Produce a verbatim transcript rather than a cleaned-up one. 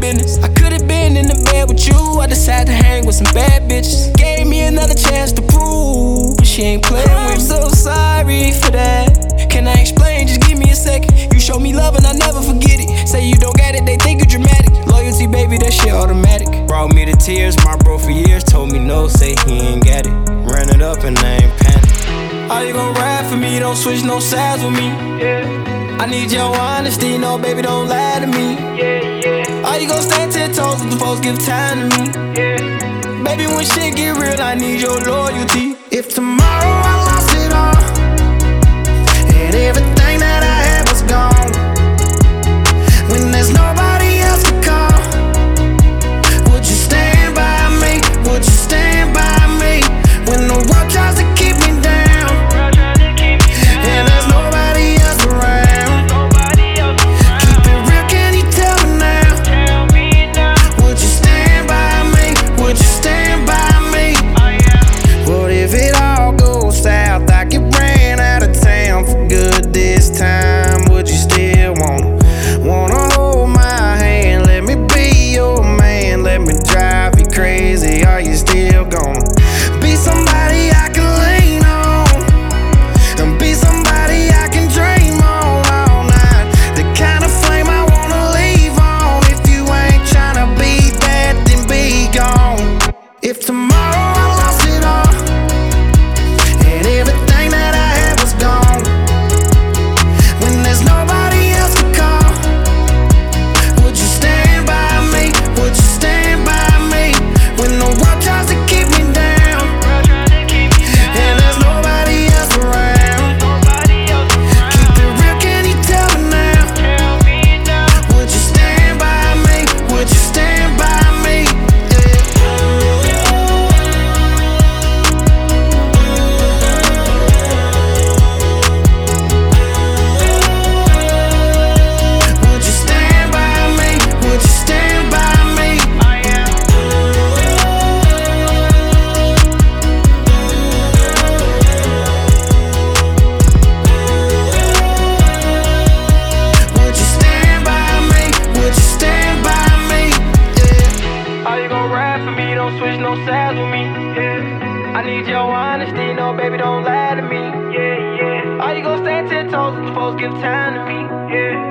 minutes. I could've been in the bed with you, I decided to hang with some bad bitches. Gave me another chance to prove, but she ain't playing with me. I'm so sorry for that. Can I explain? Just give me a second. You show me love and I never forget it. Say you don't got it, they think you dramatic. Loyalty, baby, that shit automatic. Brought me to tears, my bro for years told me no, say he ain't got it. Ran it up and I ain't panic. Are you gon' ride for me? Don't switch no sides with me. Yeah. I need your honesty, no baby, don't lie to me. Yeah, yeah. Are you gon' stand ten toes if the folks give time to me? Yeah. Baby, when shit get real, I need your loyalty. If tomorrow I lost it all, and everything that I had was gone, when there's nobody else to call, would you stand by me? Would you stand by me? When the world tries to keep me down, and there's nobody else around, keep it real, can you tell me now? Would you stand by me? Would you stand by me? What if it all goes south? I get ran out of town for good this time. Would you still wanna, wanna hold my hand? Let me be your man, let me drive you crazy. Are you still gonna be somebody I can lean on, and be somebody I can dream on all night? The kind of flame I wanna leave on. If you ain't tryna be that, then be gone. If tomorrow I lost it all, and everything that I had was gone, when there's nobody else to call, would you stand by me? Would you stand by me? When the world tries to keep me down, and there's nobody else around, keep it real, can you tell me now? Would you stand by me? Would you stand by me? Would you stand by me? Would you stand by me? Would you stand by me? Would you stand by me? Yeah. Are you gon' ride for me? Don't switch no sides with me. Yeah. I need your honesty, no baby, don't lie to me. Yeah, yeah. Are you gon' stand ten toes if the folks give time to me? Yeah.